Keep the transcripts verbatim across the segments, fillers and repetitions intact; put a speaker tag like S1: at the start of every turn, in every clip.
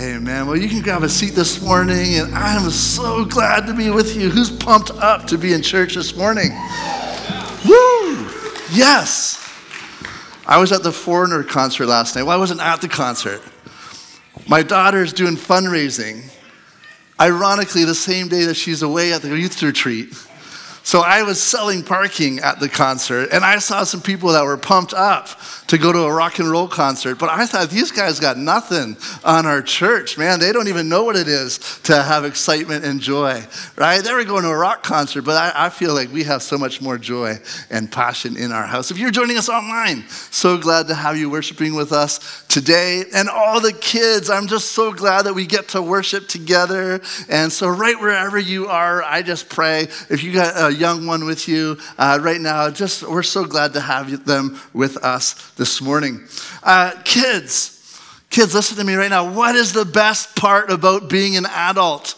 S1: Amen. Well, you can grab a seat this morning, and I am so glad to be with you. Who's pumped up to be in church this morning? Woo! Yes. I was at the Foreigner concert last night. Well, I wasn't at the concert. My daughter's doing fundraising, ironically, the same day that she's away at the youth retreat. So I was selling parking at the concert, and I saw some people that were pumped up to go to a rock and roll concert. But I thought, these guys got nothing on our church, man. They don't even know what it is to have excitement and joy, right? They were going to a rock concert, but I, I feel like we have so much more joy and passion in our house. If you're joining us online, so glad to have you worshiping with us today. And all the kids, I'm just so glad that we get to worship together. And so right wherever you are, I just pray, if you got a young one with you uh, right now, just we're so glad to have them with us this morning. Uh, kids, kids, listen to me right now. What is the best part about being an adult?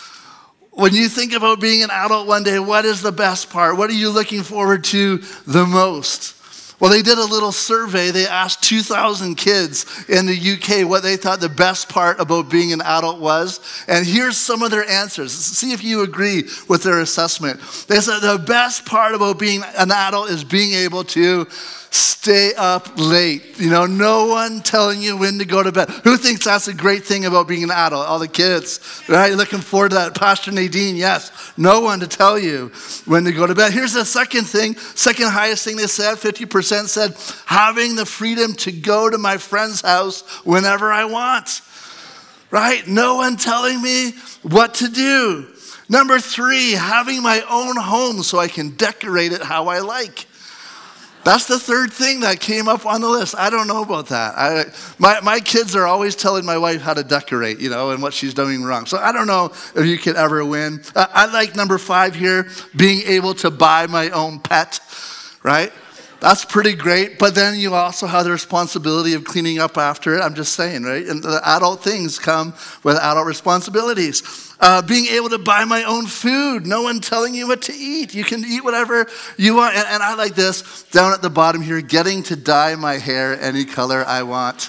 S1: When you think about being an adult one day, what is the best part? What are you looking forward to the most? Well, they did a little survey. They asked two thousand kids in the U K what they thought the best part about being an adult was. And here's some of their answers. See if you agree with their assessment. They said the best part about being an adult is being able to stay up late. You know, no one telling you when to go to bed. Who thinks that's a great thing about being an adult? All the kids, right? Looking forward to that. Pastor Nadine, yes. No one to tell you when to go to bed. Here's the second thing, second highest thing they said, fifty percent said, having the freedom to go to my friend's house whenever I want, right? No one telling me what to do. Number three, having my own home so I can decorate it how I like. That's the third thing that came up on the list. I don't know about that. I, my, my kids are always telling my wife how to decorate, you know, and what she's doing wrong. So I don't know if you could ever win. Uh, I like number five here, being able to buy my own pet, right? That's pretty great. But then you also have the responsibility of cleaning up after it. I'm just saying, right? And the adult things come with adult responsibilities. Uh, being able to buy my own food. No one telling you what to eat. You can eat whatever you want. And, and I like this down at the bottom here, getting to dye my hair any color I want.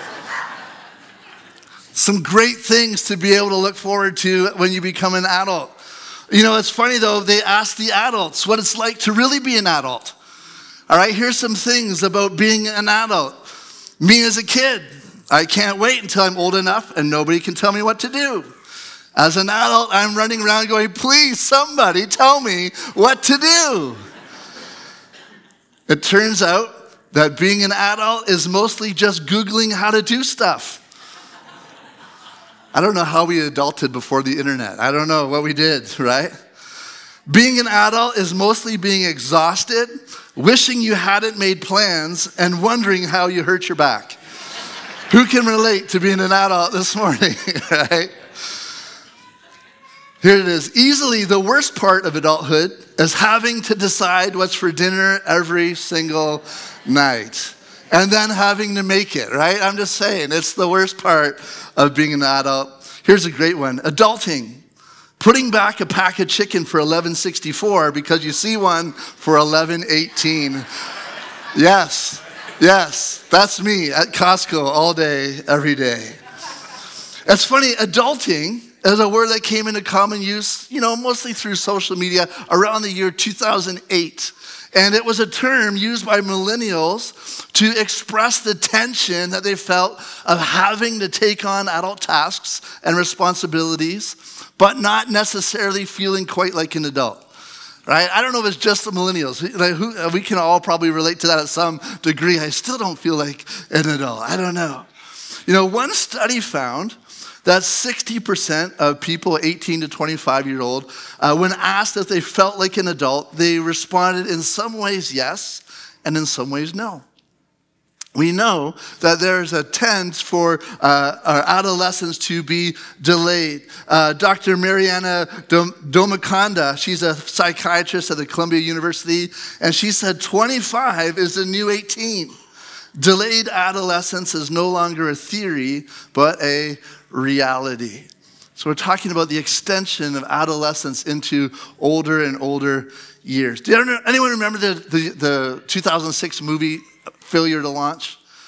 S1: Some great things to be able to look forward to when you become an adult. You know, it's funny though, they ask the adults what it's like to really be an adult. All right, here's some things about being an adult. Me as a kid, I can't wait until I'm old enough and nobody can tell me what to do. As an adult, I'm running around going, please, somebody tell me what to do. It turns out that being an adult is mostly just Googling how to do stuff. I don't know how we adulted before the internet. I don't know what we did, right? Being an adult is mostly being exhausted, wishing you hadn't made plans, and wondering how you hurt your back. Who can relate to being an adult this morning, right? Here it is. Easily the worst part of adulthood is having to decide what's for dinner every single night. And then having to make it, right? I'm just saying, it's the worst part of being an adult. Here's a great one. Adulting. Putting back a pack of chicken for eleven sixty-four because you see one for eleven eighteen. Yes, yes, that's me at Costco all day, every day. It's funny, adulting is a word that came into common use, you know, mostly through social media around the year two thousand eight. And it was a term used by millennials to express the tension that they felt of having to take on adult tasks and responsibilities, but not necessarily feeling quite like an adult, right? I don't know if it's just the millennials. Like who, we can all probably relate to that at some degree. I still don't feel like an adult. I don't know. You know, one study found that sixty percent of people eighteen to twenty-five year old, uh, when asked if they felt like an adult, they responded in some ways yes, and in some ways no. We know that there's a trend for uh, our adolescents to be delayed. Uh, Doctor Mariana Domaconda, she's a psychiatrist at the Columbia University, and she said twenty-five is the new eighteen. Delayed adolescence is no longer a theory, but a reality. So we're talking about the extension of adolescence into older and older years. Do anyone remember the, the, the two thousand six movie Failure to Launch?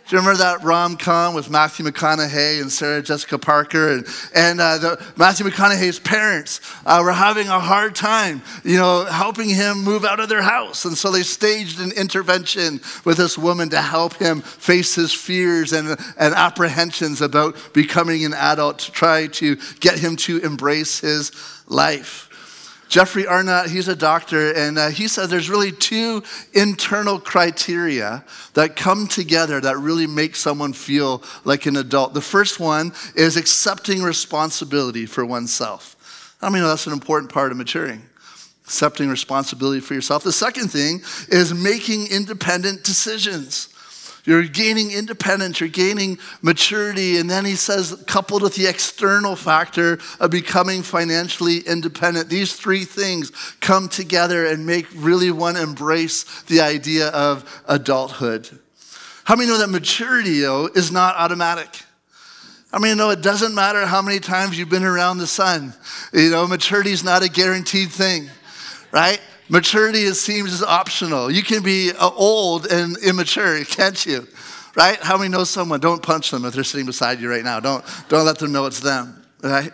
S1: Do you remember that rom-com with Matthew McConaughey and Sarah Jessica Parker? And, and uh, the, Matthew McConaughey's parents uh, were having a hard time, you know, helping him move out of their house. And so they staged an intervention with this woman to help him face his fears and, and apprehensions about becoming an adult, to try to get him to embrace his life. Jeffrey Arnott, he's a doctor, and uh, he says there's really two internal criteria that come together that really make someone feel like an adult. The first one is accepting responsibility for oneself. I mean, that's an important part of maturing, accepting responsibility for yourself. The second thing is making independent decisions. You're gaining independence, you're gaining maturity, and then he says, coupled with the external factor of becoming financially independent, these three things come together and make really one embrace the idea of adulthood. How many know that maturity, though, is not automatic? I mean, no, it doesn't matter how many times you've been around the sun. You know, maturity is not a guaranteed thing, right? Maturity, it seems, is optional. You can be old and immature, can't you? Right? How many know someone? Don't punch them if they're sitting beside you right now. Don't, don't let them know it's them, right?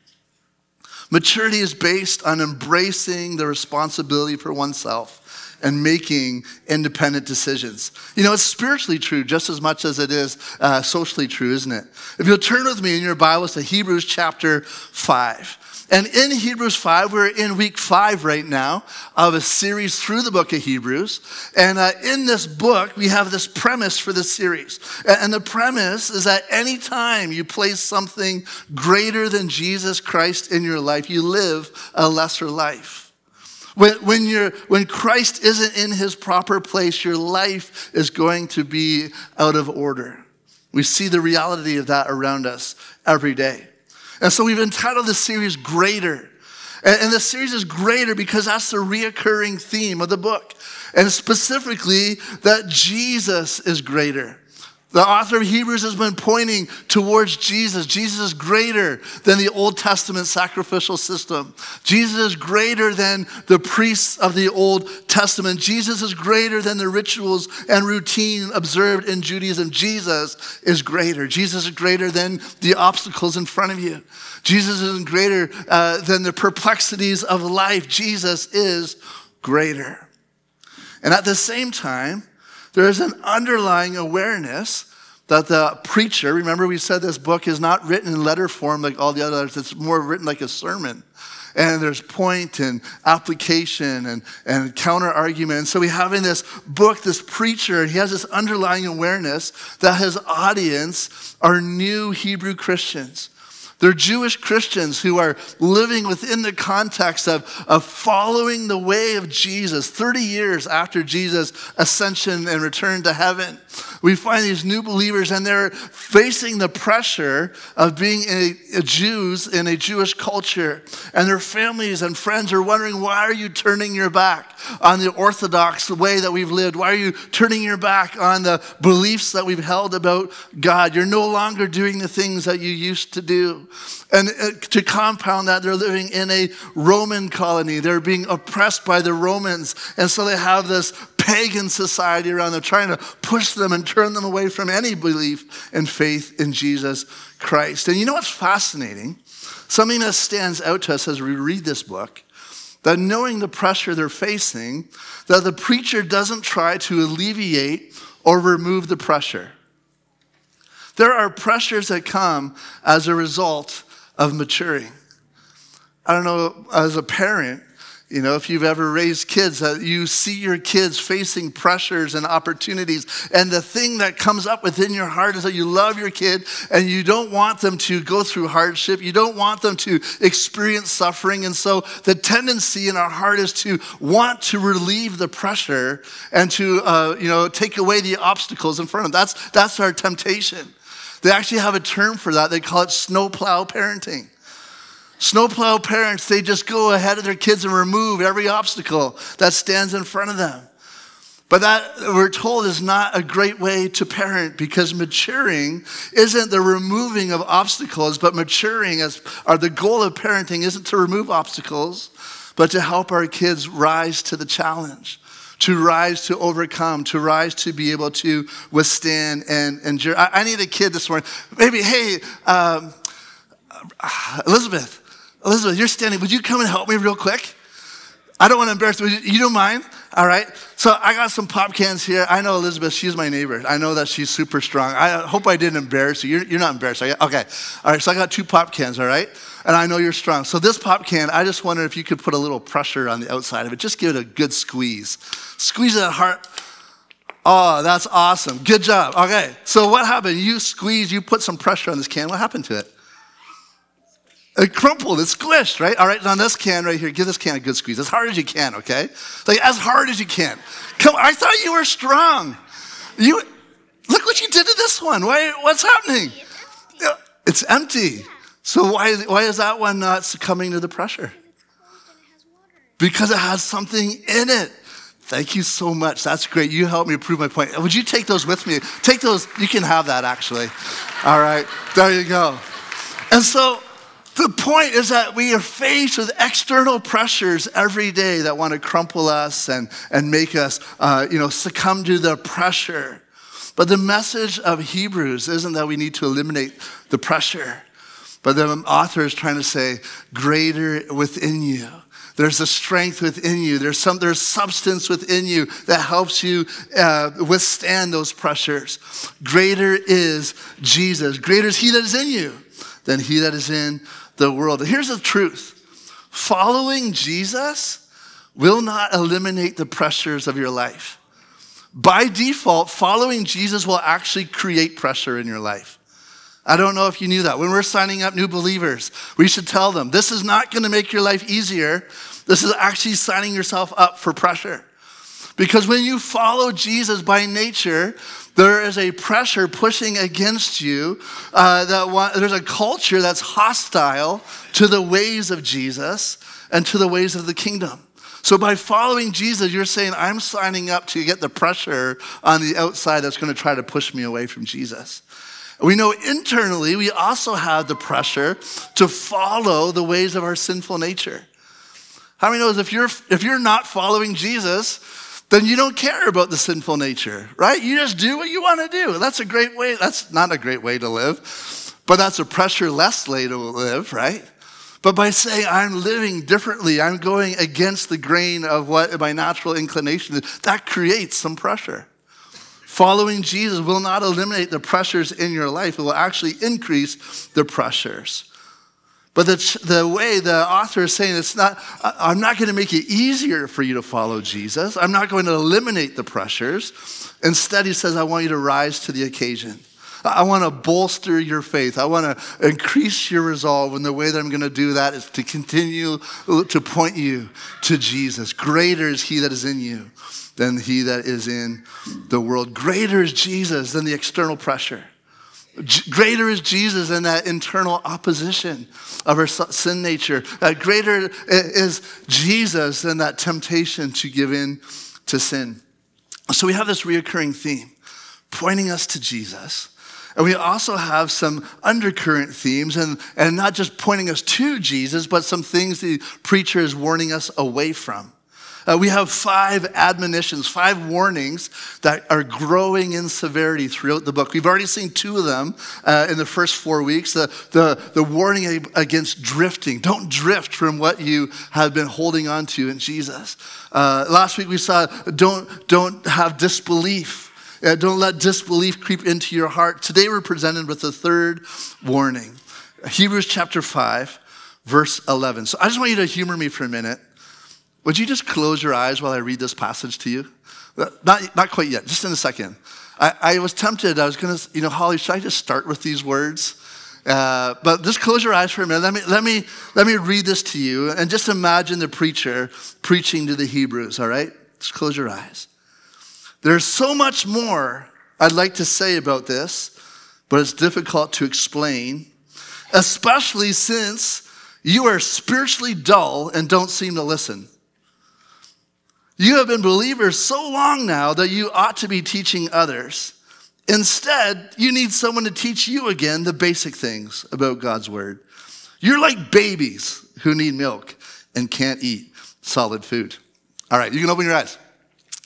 S1: Maturity is based on embracing the responsibility for oneself and making independent decisions. You know, it's spiritually true just as much as it is uh, socially true, isn't it? If you'll turn with me in your Bibles to Hebrews chapter five. And in Hebrews five, we're in week five right now of a series through the book of Hebrews. And uh, in this book, we have this premise for this series. And the premise is that anytime you place something greater than Jesus Christ in your life, you live a lesser life. When, when, you're, when Christ isn't in his proper place, your life is going to be out of order. We see the reality of that around us every day. And so we've entitled this series Greater. And the series is greater because that's the reoccurring theme of the book. And specifically that Jesus is greater. The author of Hebrews has been pointing towards Jesus. Jesus is greater than the Old Testament sacrificial system. Jesus is greater than the priests of the Old Testament. Jesus is greater than the rituals and routine observed in Judaism. Jesus is greater. Jesus is greater than the obstacles in front of you. Jesus is greater uh, than the perplexities of life. Jesus is greater. And at the same time, there is an underlying awareness that the preacher, remember we said this book is not written in letter form like all the others, it's more written like a sermon. And there's point and application and, and counter argument. And so we have in this book, this preacher, he has this underlying awareness that his audience are new Hebrew Christians. They're Jewish Christians who are living within the context of, of following the way of Jesus. thirty years after Jesus' ascension and return to heaven, we find these new believers and they're facing the pressure of being a, a Jews in a Jewish culture. And their families and friends are wondering, why are you turning your back on the Orthodox way that we've lived? Why are you turning your back on the beliefs that we've held about God? You're no longer doing the things that you used to do. And to compound that, they're living in a Roman colony. They're being oppressed by the Romans. And so they have this pagan society around them trying to push them and turn them away from any belief and faith in Jesus Christ. And you know what's fascinating? Something that stands out to us as we read this book, that knowing the pressure they're facing, that the preacher doesn't try to alleviate or remove the pressure. There are pressures that come as a result of maturing. I don't know, as a parent, you know, if you've ever raised kids, that you see your kids facing pressures and opportunities, and the thing that comes up within your heart is that you love your kid and you don't want them to go through hardship. You don't want them to experience suffering. And so the tendency in our heart is to want to relieve the pressure and to, uh, you know, take away the obstacles in front of them. That's, that's our temptation. They actually have a term for that. They call it snowplow parenting. Snowplow parents, they just go ahead of their kids and remove every obstacle that stands in front of them. But that, we're told, is not a great way to parent, because maturing isn't the removing of obstacles, but maturing, as or the goal of parenting isn't to remove obstacles, but to help our kids rise to the challenge, to rise to overcome, to rise to be able to withstand and endure. I, I need a kid this morning. Maybe, hey, um, Elizabeth, Elizabeth, you're standing. Would you come and help me real quick? I don't want to embarrass you. You don't mind? All right. So I got some pop cans here. I know Elizabeth. She's my neighbor. I know that she's super strong. I hope I didn't embarrass you. You're, you're not embarrassed. Okay. All right. So I got two pop cans. All right. And I know you're strong. So this pop can, I just wonder if you could put a little pressure on the outside of it. Just give it a good squeeze. Squeeze that hard. Oh, that's awesome. Good job. Okay. So what happened? You squeeze, you put some pressure on this can. What happened to it? It crumpled, it squished, right? All right, on this can right here, give this can a good squeeze, as hard as you can, okay? Like, as hard as you can. Come, I thought you were strong. You, look what you did to this one. Why, what's happening? It's empty. It's empty. So why, why is that one not succumbing to the pressure? Because it has something in it. Thank you so much. That's great. You helped me prove my point. Would you take those with me? Take those. You can have that, actually. All right, there you go. And so, the point is that we are faced with external pressures every day that want to crumple us and, and make us, uh, you know, succumb to the pressure. But the message of Hebrews isn't that we need to eliminate the pressure, but the author is trying to say, greater within you. There's a strength within you. There's some, there's substance within you that helps you uh, withstand those pressures. Greater is Jesus. Greater is he that is in you than he that is in the world. Here's the truth. Following Jesus will not eliminate the pressures of your life. By default, following Jesus will actually create pressure in your life. I don't know if you knew that. When we're signing up new believers, we should tell them, this is not going to make your life easier. This is actually signing yourself up for pressure. Because when you follow Jesus by nature, there is a pressure pushing against you. Uh, that want, there's a culture that's hostile to the ways of Jesus and to the ways of the kingdom. So by following Jesus, you're saying, I'm signing up to get the pressure on the outside that's going to try to push me away from Jesus. We know internally, we also have the pressure to follow the ways of our sinful nature. How many knows if you're if you're not following Jesus, then you don't care about the sinful nature, right? You just do what you want to do. That's a great way. That's not a great way to live, but that's a pressure-less way to live, right? But by saying I'm living differently, I'm going against the grain of what my natural inclination is, that creates some pressure. Following Jesus will not eliminate the pressures in your life. It will actually increase the pressures. But the, the way the author is saying, it's not, I'm not going to make it easier for you to follow Jesus. I'm not going to eliminate the pressures. Instead, he says, I want you to rise to the occasion. I want to bolster your faith. I want to increase your resolve. And the way that I'm going to do that is to continue to point you to Jesus. Greater is he that is in you than he that is in the world. Greater is Jesus than the external pressure. Greater is Jesus than that internal opposition of our sin nature. Uh, greater is Jesus than that temptation to give in to sin. So we have this reoccurring theme pointing us to Jesus. And we also have some undercurrent themes, and, and not just pointing us to Jesus, but some things the preacher is warning us away from. Uh, we have five admonitions, five warnings that are growing in severity throughout the book. We've already seen two of them uh, in the first four weeks. The, the, the warning against drifting. Don't drift from what you have been holding on to in Jesus. Uh, last week we saw don't, don't have disbelief. Uh, don't let disbelief creep into your heart. Today we're presented with the third warning. Hebrews chapter five, verse eleven. So I just want you to humor me for a minute. Would you just close your eyes while I read this passage to you? Not, not quite yet, just in a second. I, I was tempted, I was gonna, you know, Holly, should I just start with these words? Uh, but just close your eyes for a minute. Let me, let me, let me read this to you and just imagine the preacher preaching to the Hebrews, all right? Just close your eyes. There's so much more I'd like to say about this, but it's difficult to explain, especially since you are spiritually dull and don't seem to listen. You have been believers so long now that you ought to be teaching others. Instead, you need someone to teach you again the basic things about God's word. You're like babies who need milk and can't eat solid food. All right, you can open your eyes.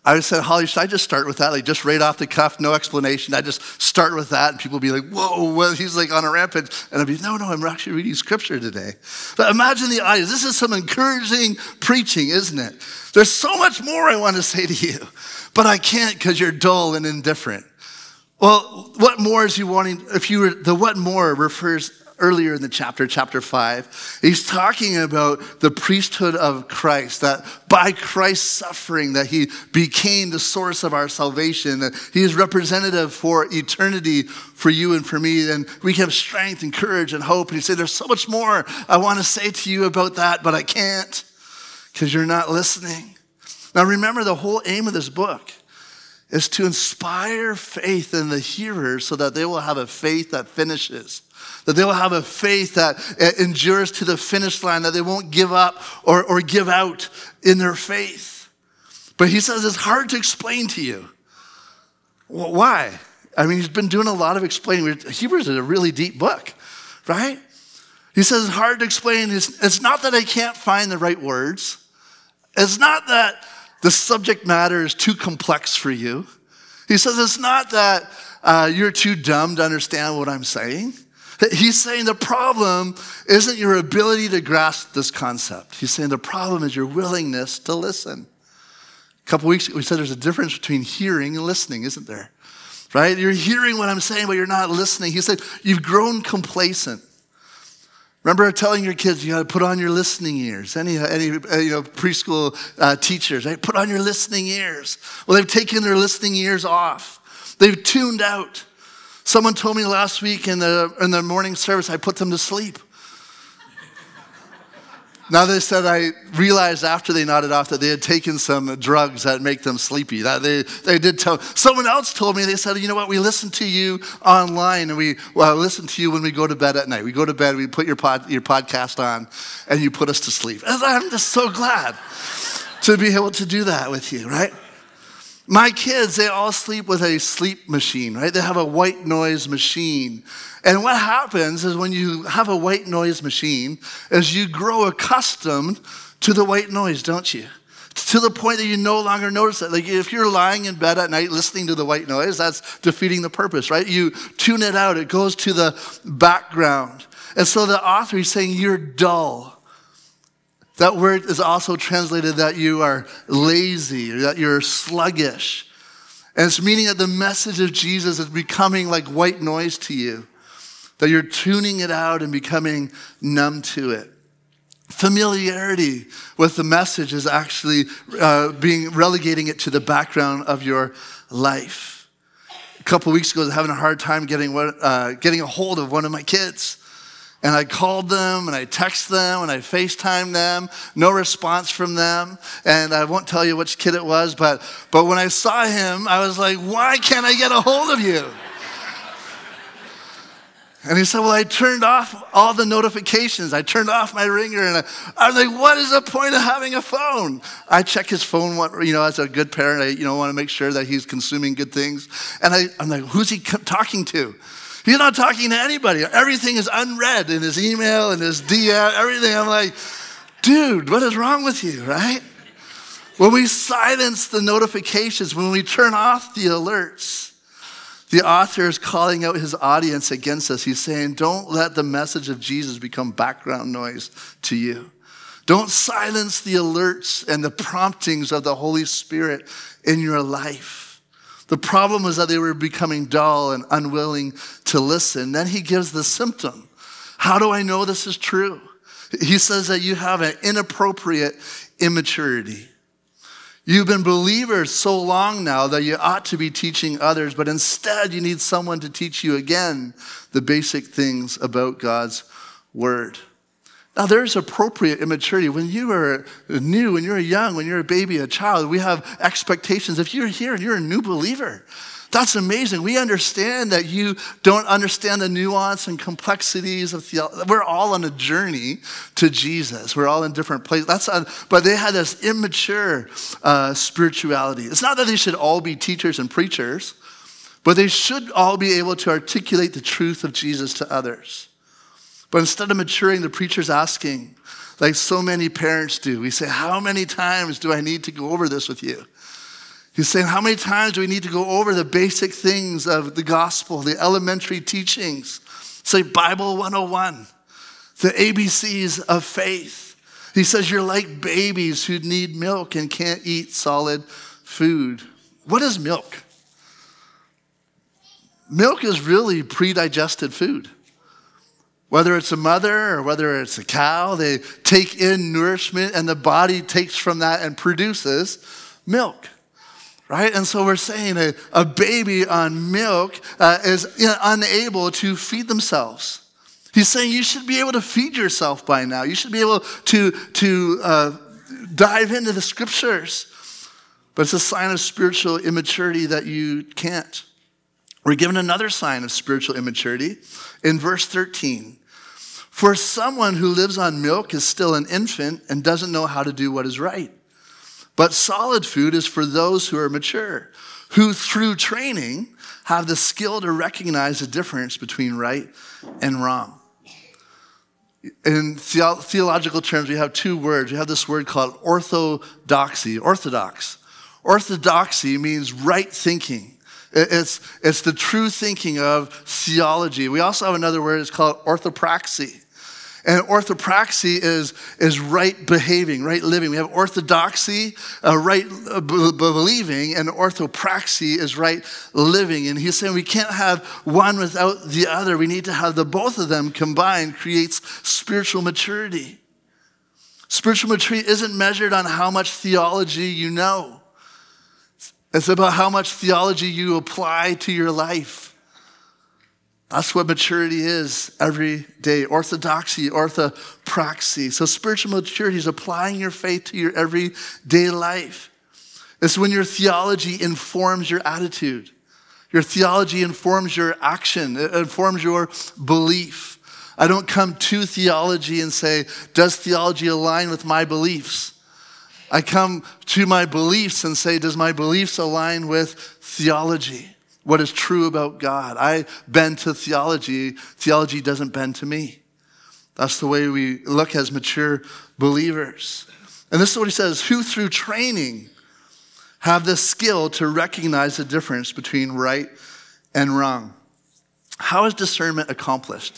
S1: I said, Holly, should I just start with that? Like just right off the cuff, no explanation. I just start with that and people be like, whoa, well, he's like on a rampage. And I'd be, no, no, I'm actually reading scripture today. But imagine the audience. This is some encouraging preaching, isn't it? There's so much more I want to say to you, but I can't because you're dull and indifferent. Well, what more is you wanting, if you were, the what more refers earlier in the chapter, chapter five, he's talking about the priesthood of Christ, that by Christ's suffering, that he became the source of our salvation, that he is representative for eternity for you and for me, and we have strength and courage and hope. And he said, there's so much more I want to say to you about that, but I can't because you're not listening. Now remember, the whole aim of this book is to inspire faith in the hearers so that they will have a faith that finishes. That they will have a faith that endures to the finish line, that they won't give up or, or give out in their faith. But he says it's hard to explain to you. Well, why? I mean, he's been doing a lot of explaining. Hebrews is a really deep book, right? He says it's hard to explain. It's, it's not that I can't find the right words. It's not that the subject matter is too complex for you. He says it's not that uh, you're too dumb to understand what I'm saying. He's saying the problem isn't your ability to grasp this concept. He's saying the problem is your willingness to listen. A couple weeks ago, we said there's a difference between hearing and listening, isn't there? Right? You're hearing what I'm saying, but you're not listening. He said you've grown complacent. Remember telling your kids, you got to put on your listening ears. Any, any uh, you know, preschool uh, teachers, right? Put on your listening ears. Well, they've taken their listening ears off. They've tuned out. Someone told me last week in the in the morning service, I put them to sleep. Now they said, I realized after they nodded off that they had taken some drugs that make them sleepy. That they, they did tell. Someone else told me, they said, you know what, we listen to you online and we well, listen to you when we go to bed at night. We go to bed, we put your pod, your podcast on and you put us to sleep. And I'm just so glad to be able to do that with you, right? My kids, they all sleep with a sleep machine, right? They have a white noise machine. And what happens is when you have a white noise machine is you grow accustomed to the white noise, don't you? To the point that you no longer notice it. Like if you're lying in bed at night listening to the white noise, that's defeating the purpose, right? You tune it out. It goes to the background. And so the author is saying you're dull. That word is also translated that you are lazy, or that you're sluggish. And it's meaning that the message of Jesus is becoming like white noise to you, that you're tuning it out and becoming numb to it. Familiarity with the message is actually uh, being relegating it to the background of your life. A couple weeks ago, I was having a hard time getting, uh, getting a hold of one of my kids. And I called them, and I texted them, and I FaceTimed them. No response from them. And I won't tell you which kid it was, but, but when I saw him, I was like, why can't I get a hold of you? And he said, well, I turned off all the notifications. I turned off my ringer. And I, I was like, what is the point of having a phone? I check his phone, you know, as a good parent. I you know, want to make sure that he's consuming good things. And I, I'm like, who's he talking to? He's not talking to anybody. Everything is unread in his email and his D M, everything. I'm like, dude, what is wrong with you, right? When we silence the notifications, when we turn off the alerts, the author is calling out his audience against us. He's saying, don't let the message of Jesus become background noise to you. Don't silence the alerts and the promptings of the Holy Spirit in your life. The problem was that they were becoming dull and unwilling to listen. Then he gives the symptom. How do I know this is true? He says that you have an inappropriate immaturity. You've been believers so long now that you ought to be teaching others, but instead you need someone to teach you again the basic things about God's word. Now, there's appropriate immaturity. When you are new, when you're young, when you're a baby, a child, we have expectations. If you're here and you're a new believer, that's amazing. We understand that you don't understand the nuance and complexities of theology. We're all on a journey to Jesus. We're all in different places. That's a, but they had this immature uh, spirituality. It's not that they should all be teachers and preachers, but they should all be able to articulate the truth of Jesus to others. But instead of maturing, the preacher's asking, like so many parents do, we say, how many times do I need to go over this with you? He's saying, how many times do we need to go over the basic things of the gospel, the elementary teachings? It's like Bible one oh one, the A B Cs of faith. He says you're like babies who need milk and can't eat solid food. What is milk? Milk is really pre-digested food. Whether it's a mother or whether it's a cow, they take in nourishment and the body takes from that and produces milk. Right? And so we're saying a, a baby on milk uh, is you know, unable to feed themselves. He's saying you should be able to feed yourself by now. You should be able to, to uh, dive into the scriptures. But it's a sign of spiritual immaturity that you can't. We're given another sign of spiritual immaturity in verse thirteen. For someone who lives on milk is still an infant and doesn't know how to do what is right. But solid food is for those who are mature, who through training have the skill to recognize the difference between right and wrong. In the- theological terms, we have two words. We have this word called orthodoxy, orthodox. Orthodoxy means right thinking. It's, it's the true thinking of theology. We also have another word, it's called orthopraxy. And orthopraxy is, is right behaving, right living. We have orthodoxy, uh, right uh, b- believing, and orthopraxy is right living. And he's saying we can't have one without the other. We need to have the both of them combined creates spiritual maturity. Spiritual maturity isn't measured on how much theology you know. It's about how much theology you apply to your life. That's what maturity is every day. Orthodoxy, orthopraxy. So spiritual maturity is applying your faith to your everyday life. It's when your theology informs your attitude. Your theology informs your action. It informs your belief. I don't come to theology and say, does theology align with my beliefs? I come to my beliefs and say, does my beliefs align with theology? What is true about God? I bend to theology. Theology doesn't bend to me. That's the way we look as mature believers. And this is what he says, who through training have the skill to recognize the difference between right and wrong. How is discernment accomplished?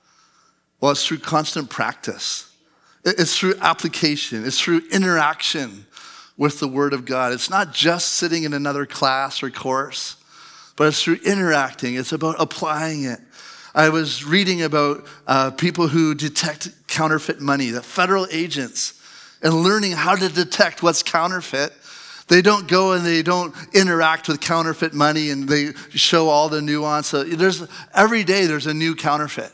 S1: Well, it's through constant practice. It's through application. It's through interaction with the Word of God. It's not just sitting in another class or course, but it's through interacting. It's about applying it. I was reading about uh, people who detect counterfeit money, the federal agents, and learning how to detect what's counterfeit. They don't go and they don't interact with counterfeit money and they show all the nuance. So there's, every day there's a new counterfeit.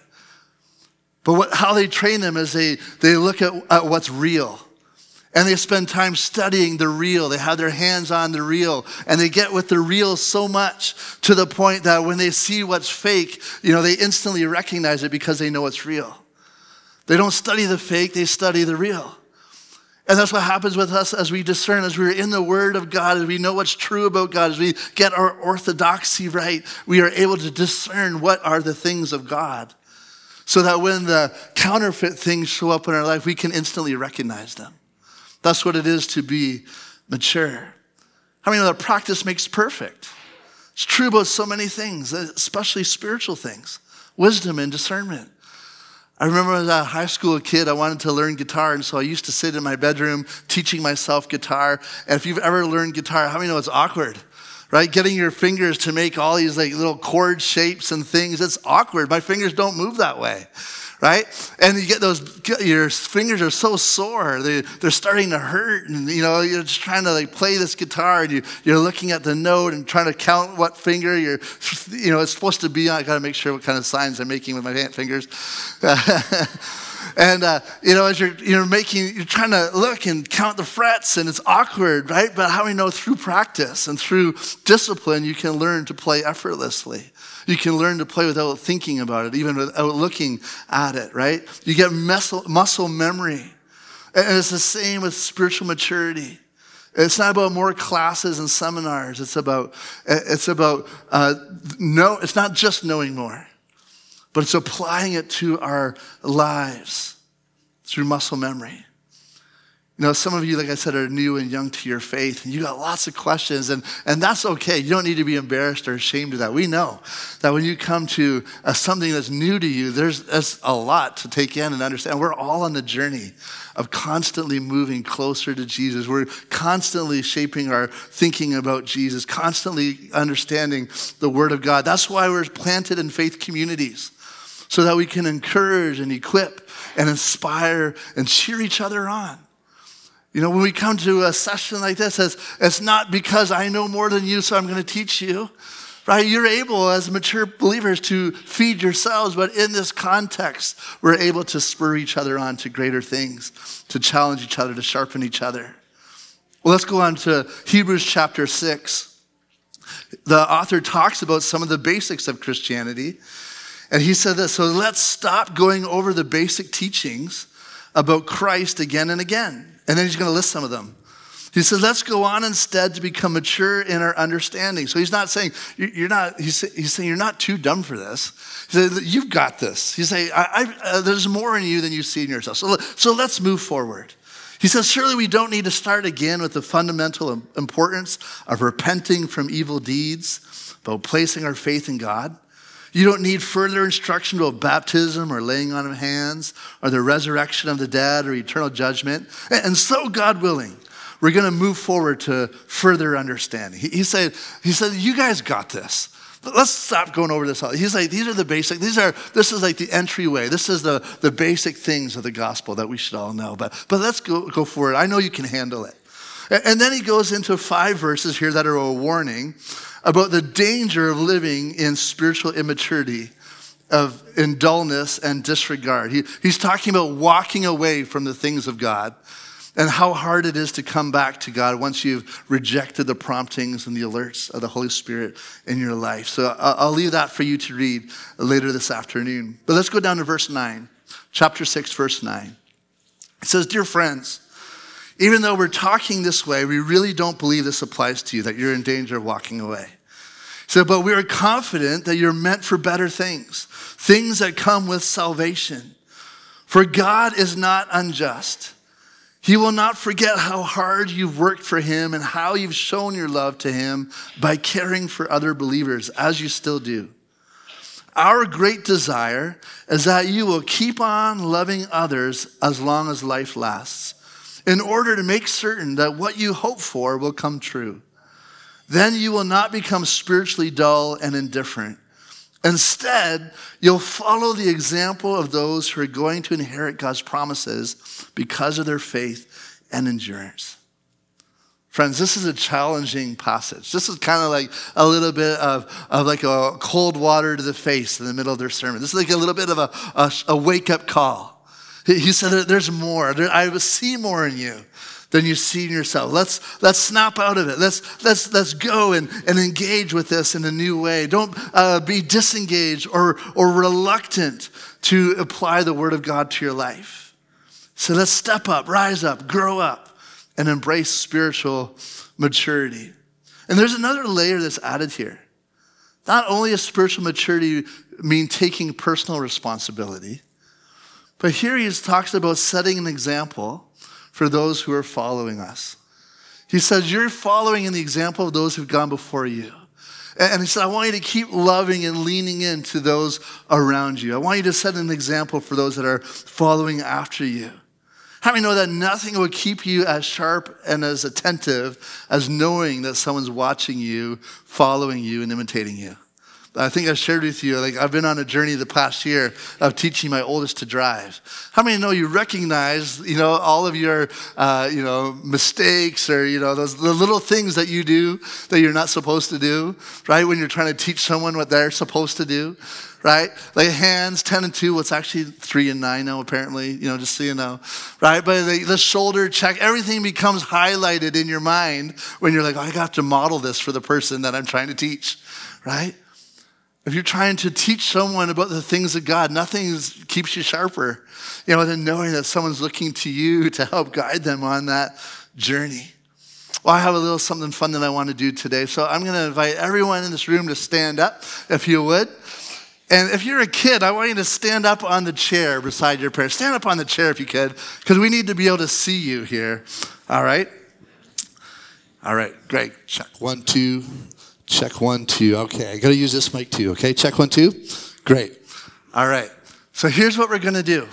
S1: But what, how they train them is they, they look at, at what's real. And they spend time studying the real. They have their hands on the real. And they get with the real so much to the point that when they see what's fake, you know, they instantly recognize it because they know it's real. They don't study the fake, they study the real. And that's what happens with us as we discern, as we're in the Word of God, as we know what's true about God, as we get our orthodoxy right, we are able to discern what are the things of God. So that when the counterfeit things show up in our life, we can instantly recognize them. That's what it is to be mature. How many know that practice makes perfect? It's true about so many things, especially spiritual things, wisdom and discernment. I remember as a high school kid, I wanted to learn guitar, and so I used to sit in my bedroom teaching myself guitar. And if you've ever learned guitar, how many know it's awkward? Right? Getting your fingers to make all these like little chord shapes and things, it's awkward. My fingers don't move that way. Right? And you get those, your fingers are so sore, they, they're starting to hurt. And, you know, you're just trying to like play this guitar and you, you're looking at the note and trying to count what finger you're, you know, it's supposed to be on. I got to make sure what kind of signs I'm making with my hand fingers. And, uh, you know, as you're, you're making, you're trying to look and count the frets and it's awkward, right? But how many know through practice and through discipline, you can learn to play effortlessly. You can learn to play without thinking about it, even without looking at it, right? You get muscle, muscle memory. And it's the same with spiritual maturity. It's not about more classes and seminars. It's about, it's about, uh, no, it's not just knowing more, but it's applying it to our lives through muscle memory. You know, some of you, like I said, are new and young to your faith, and you got lots of questions, and, and that's okay. You don't need to be embarrassed or ashamed of that. We know that when you come to uh, something that's new to you, there's, there's a lot to take in and understand. We're all on the journey of constantly moving closer to Jesus. We're constantly shaping our thinking about Jesus, constantly understanding the Word of God. That's why we're planted in faith communities, so that we can encourage and equip and inspire and cheer each other on. You know, when we come to a session like this, it's, it's not because I know more than you, so I'm going to teach you, right? You're able as mature believers to feed yourselves, but in this context, we're able to spur each other on to greater things, to challenge each other, to sharpen each other. Well, let's go on to Hebrews chapter six. The author talks about some of the basics of Christianity, and he said this, so let's stop going over the basic teachings about Christ again and again. And then he's going to list some of them. He says, let's go on instead to become mature in our understanding. So he's not saying, you're not, he's, he's saying you're not too dumb for this. He said, you've got this. He's saying, I, I, uh, there's more in you than you see in yourself. So, so let's move forward. He says, surely we don't need to start again with the fundamental importance of repenting from evil deeds, about placing our faith in God. You don't need further instruction about baptism or laying on of hands or the resurrection of the dead or eternal judgment. And so, God willing, we're going to move forward to further understanding. He, he said, he said, you guys got this. Let's stop going over this. He's like, these are the basic, these are, this is like the entryway. This is the, the basic things of the gospel that we should all know. But, but let's go, go forward. I know you can handle it. And then he goes into five verses here that are a warning about the danger of living in spiritual immaturity, of in dullness and disregard. He, he's talking about walking away from the things of God and how hard it is to come back to God once you've rejected the promptings and the alerts of the Holy Spirit in your life. So I'll leave that for you to read later this afternoon. But let's go down to verse nine, chapter six, verse nine. It says, dear friends, even though we're talking this way, we really don't believe this applies to you, that you're in danger of walking away. So, but we are confident that you're meant for better things, things that come with salvation. For God is not unjust. He will not forget how hard you've worked for him and how you've shown your love to him by caring for other believers, as you still do. Our great desire is that you will keep on loving others as long as life lasts, in order to make certain that what you hope for will come true. Then you will not become spiritually dull and indifferent. Instead, you'll follow the example of those who are going to inherit God's promises because of their faith and endurance. Friends, this is a challenging passage. This is kind of like a little bit of, of like a cold water to the face in the middle of their sermon. This is like a little bit of a, a, a wake-up call. He said, there's more. I see more in you than you see in yourself. Let's let's snap out of it. Let's let's let's go and, and engage with this in a new way. Don't uh, be disengaged or or reluctant to apply the Word of God to your life. So let's step up, rise up, grow up, and embrace spiritual maturity. And there's another layer that's added here. Not only does spiritual maturity mean taking personal responsibility, but here he talks about setting an example for those who are following us. He says, you're following in the example of those who've gone before you. And he said, I want you to keep loving and leaning into those around you. I want you to set an example for those that are following after you. How many know that nothing will keep you as sharp and as attentive as knowing that someone's watching you, following you, and imitating you? I think I shared with you, like I've been on a journey the past year of teaching my oldest to drive. How many know you recognize, you know, all of your, uh, you know, mistakes or, you know, those the little things that you do that you're not supposed to do, right? When you're trying to teach someone what they're supposed to do, right? Like hands, ten and two, what's actually three and nine now apparently, you know, just so you know, right? But the, the shoulder check, everything becomes highlighted in your mind when you're like, oh, I got to model this for the person that I'm trying to teach, right? If you're trying to teach someone about the things of God, nothing keeps you sharper, you know, than knowing that someone's looking to you to help guide them on that journey. Well, I have a little something fun that I want to do today. So I'm going to invite everyone in this room to stand up, if you would. And if you're a kid, I want you to stand up on the chair beside your parents. Stand up on the chair if you could, because we need to be able to see you here. All right? All right, great. Check one, two. Check one, two. Okay, I got to use this mic too, okay? Check one, two. Great. All right. So here's what we're going to do.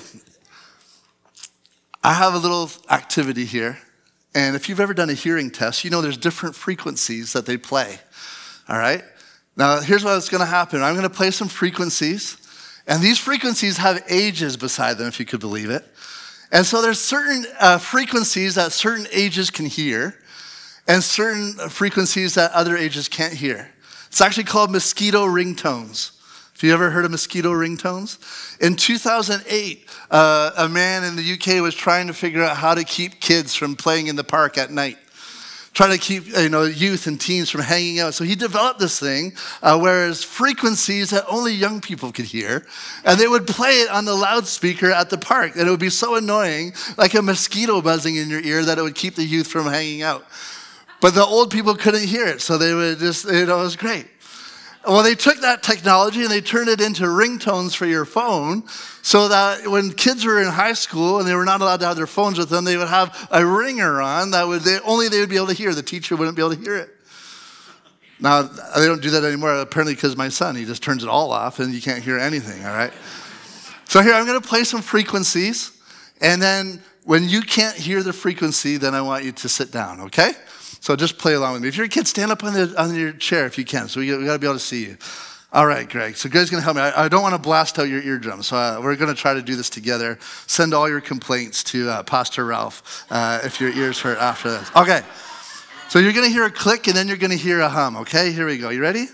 S1: I have a little activity here. And if you've ever done a hearing test, you know there's different frequencies that they play. All right? Now, here's what's going to happen. I'm going to play some frequencies, and these frequencies have ages beside them, if you could believe it. And so there's certain uh, frequencies that certain ages can hear, and certain frequencies that other ages can't hear. It's actually called mosquito ringtones. Have you ever heard of mosquito ringtones? In two thousand eight, uh, a man in the U K was trying to figure out how to keep kids from playing in the park at night. Trying to keep you know youth and teens from hanging out. So he developed this thing, uh, whereas frequencies that only young people could hear, and they would play it on the loudspeaker at the park, and it would be so annoying, like a mosquito buzzing in your ear, that it would keep the youth from hanging out. But the old people couldn't hear it, so they would just, you know, it was great. Well, they took that technology and they turned it into ringtones for your phone, so that when kids were in high school and they were not allowed to have their phones with them, they would have a ringer on that would they, only they would be able to hear. The teacher wouldn't be able to hear it. Now, they don't do that anymore, apparently, because my son, he just turns it all off and you can't hear anything, all right? So here, I'm going to play some frequencies, and then when you can't hear the frequency, then I want you to sit down, okay? So just play along with me. If you're a kid, stand up on, the, on your chair if you can. So we got, we got to be able to see you. All right, Greg. So Greg's going to help me. I, I don't want to blast out your eardrums. So uh, we're going to try to do this together. Send all your complaints to uh, Pastor Ralph uh, if your ears hurt after this. Okay. So you're going to hear a click, and then you're going to hear a hum. Okay? Here we go. You ready?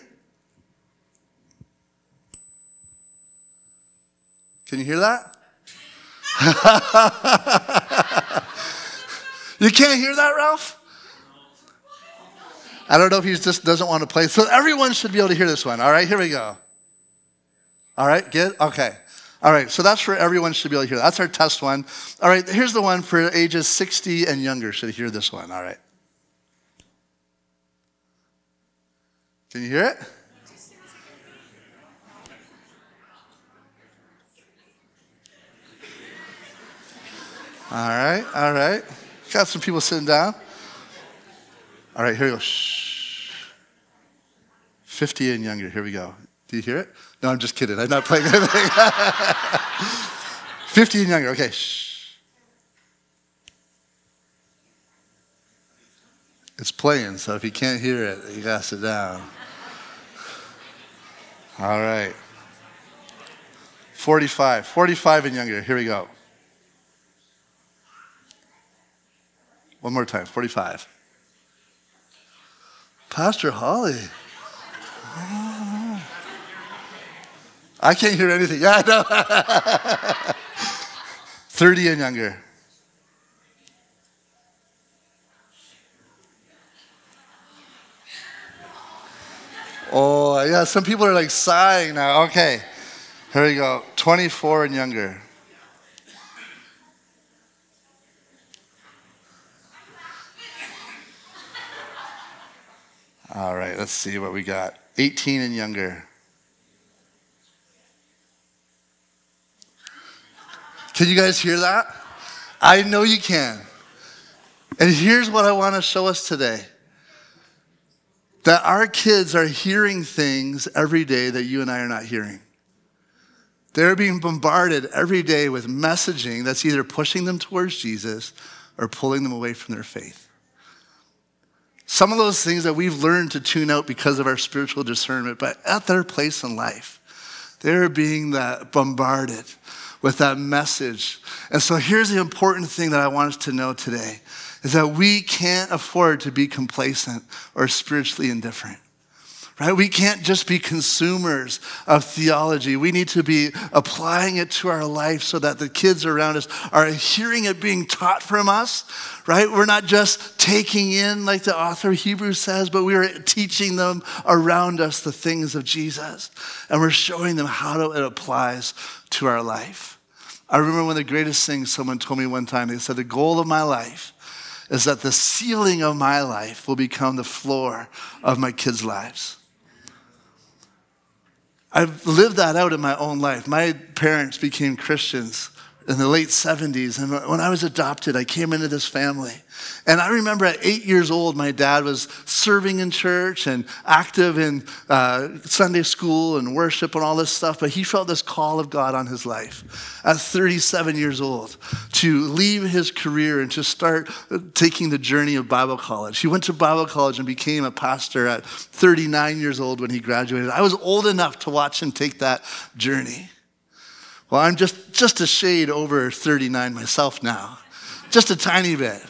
S1: Can you hear that? You can't hear that, Ralph? I don't know if he just doesn't want to play. So everyone should be able to hear this one. All right, here we go. All right, good? Okay. All right, so that's for everyone should be able to hear. That's our test one. All right, here's the one for ages sixty and younger should hear this one. All right. Can you hear it? All right, all right. Got some people sitting down. All right, here we go. Shh. fifty and younger, here we go. Do you hear it? No, I'm just kidding. I'm not playing anything. fifty and younger, okay. Shh. It's playing, so if you can't hear it, you gotta sit down. All right. forty-five. forty-five and younger, here we go. One more time, forty-five. Pastor Holly. Oh. I can't hear anything. Yeah, I know. thirty and younger. Oh, yeah, some people are like sighing now. Okay, here we go. twenty-four and younger. All right, let's see what we got. eighteen and younger. Can you guys hear that? I know you can. And here's what I want to show us today. That our kids are hearing things every day that you and I are not hearing. They're being bombarded every day with messaging that's either pushing them towards Jesus or pulling them away from their faith. Some of those things that we've learned to tune out because of our spiritual discernment, but at their place in life, they're being that bombarded with that message. And so here's the important thing that I want us to know today, is that we can't afford to be complacent or spiritually indifferent. Right? We can't just be consumers of theology. We need to be applying it to our life so that the kids around us are hearing it being taught from us, right? We're not just taking in, like the author of Hebrews says, but we are teaching them around us the things of Jesus. And we're showing them how it applies to our life. I remember one of the greatest things someone told me one time. They said, the goal of my life is that the ceiling of my life will become the floor of my kids' lives. I've lived that out in my own life. My parents became Christians in the late seventies. And when I was adopted, I came into this family. And I remember at eight years old, my dad was serving in church and active in uh, Sunday school and worship and all this stuff. But he felt this call of God on his life at thirty-seven years old to leave his career and to start taking the journey of Bible college. He went to Bible college and became a pastor at thirty-nine years old when he graduated. I was old enough to watch him take that journey. Well, I'm just, just a shade over thirty-nine myself now, just a tiny bit.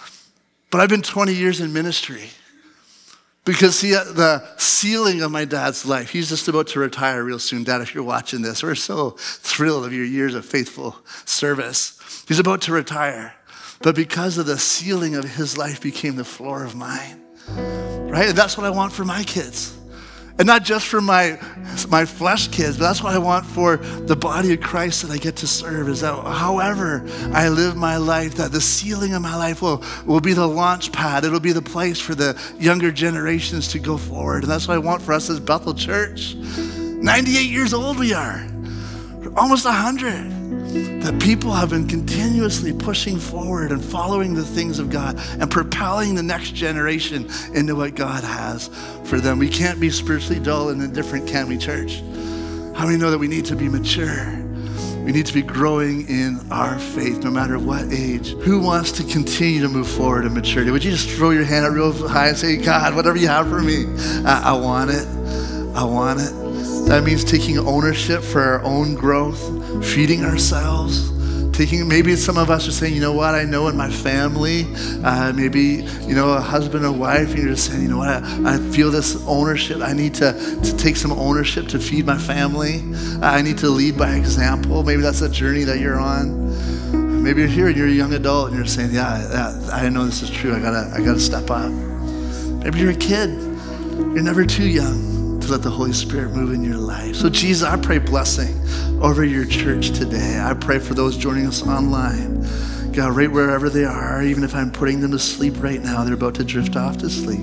S1: But I've been twenty years in ministry because, see, the ceiling of my dad's life, he's just about to retire real soon. Dad, if you're watching this, we're so thrilled of your years of faithful service. He's about to retire. But because of the ceiling of his life became the floor of mine, right? And that's what I want for my kids. And not just for my my flesh kids, but that's what I want for the body of Christ that I get to serve, is that however I live my life, that the ceiling of my life will, will be the launch pad. It'll be the place for the younger generations to go forward. And that's what I want for us as Bethel Church. ninety-eight years old we are, almost one hundred. That people have been continuously pushing forward and following the things of God and propelling the next generation into what God has for them. We can't be spiritually dull and indifferent, can we, church? How many know that we need to be mature? We need to be growing in our faith no matter what age. Who wants to continue to move forward in maturity? Would you just throw your hand out real high and say, God, whatever you have for me, I, I want it. I want it. That means taking ownership for our own growth, feeding ourselves, taking, maybe some of us are saying, you know what, I know in my family, uh, maybe, you know, a husband or wife, and you're just saying, you know what, I, I feel this ownership. I need to, to take some ownership to feed my family. I need to lead by example. Maybe that's a journey that you're on. Maybe you're here and you're a young adult and you're saying, yeah, I know this is true. I gotta, I gotta step up. Maybe you're a kid. You're never too young to let the Holy Spirit move in your life. So Jesus, I pray blessing over your church today. I pray for those joining us online. God, right wherever they are, even if I'm putting them to sleep right now, they're about to drift off to sleep.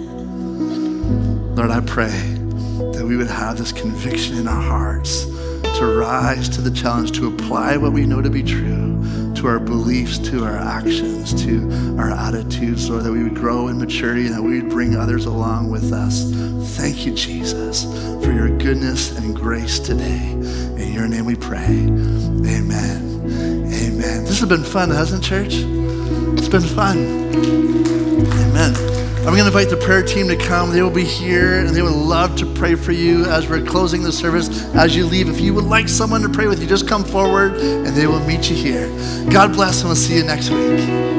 S1: Lord, I pray that we would have this conviction in our hearts to rise to the challenge, to apply what we know to be true to our beliefs, to our actions, to our attitudes, Lord, that we would grow in maturity and that we would bring others along with us. Thank you, Jesus, for your goodness and grace today. In your name we pray. Amen. Amen. This has been fun, hasn't it, church? It's been fun. Amen. I'm going to invite the prayer team to come. They will be here, and they would love to pray for you as we're closing the service. As you leave, if you would like someone to pray with you, just come forward, and they will meet you here. God bless, and we'll see you next week.